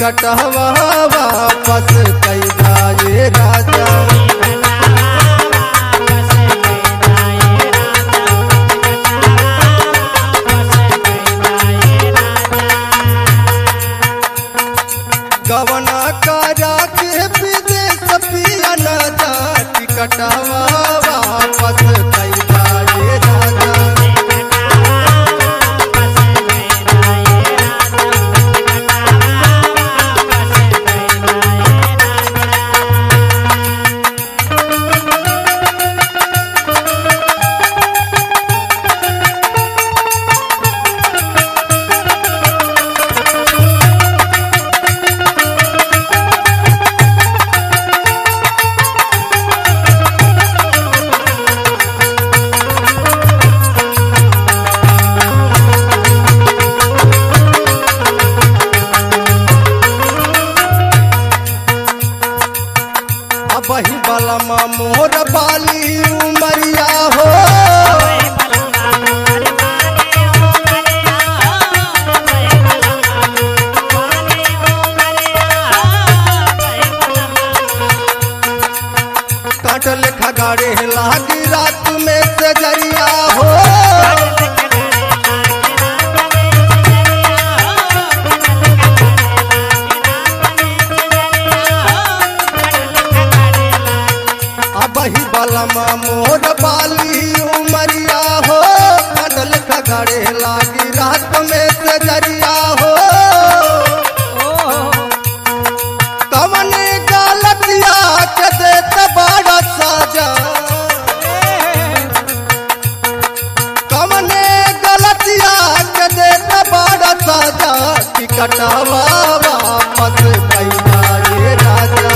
टिकटवा वापस कैदा ये राजा। गवना करा के विदेश पिया न जा टिकटवा वापस कैदा ये राजा। वही बलमा मोर बाली उमरिया हो। काटल खगाड़े लागी रात में से जरिया हो। वही बलमा मोर बाली उमरिया हो। काटल खगाड़े लागी रात में से जरिया हो। कवने गलतिया के देत बड़ा साजा। कवने गलतिया के देत बड़ा साजा। टिकटवा वापस कैदा ये राजा।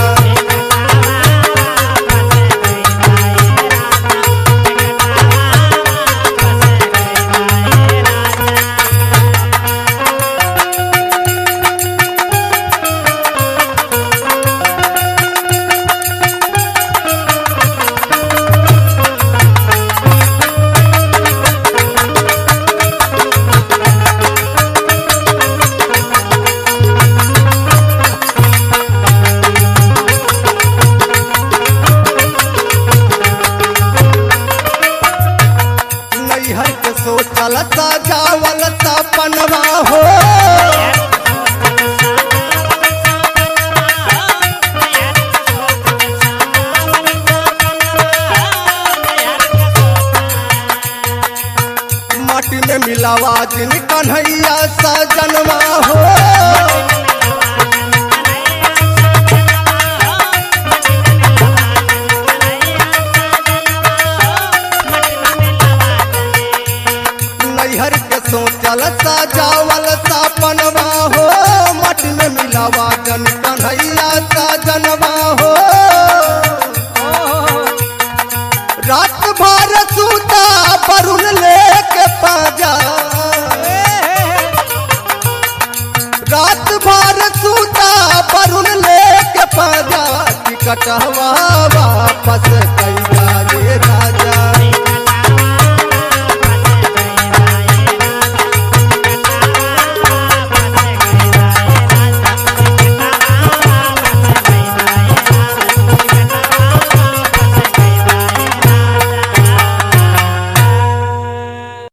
नैहर के सोचल सजावल सपनवा हो। माटी में मिलावा दिन कन्हैया सजनवा हो। नैहर के सोचल सजावल सपनवा हो। माटी में मिलावा जन कन्हैया सजनवा हो। रात भर सूता वरुण लेके पाजा। रात भर सूता वरुण लेके पाजा। टिकटवा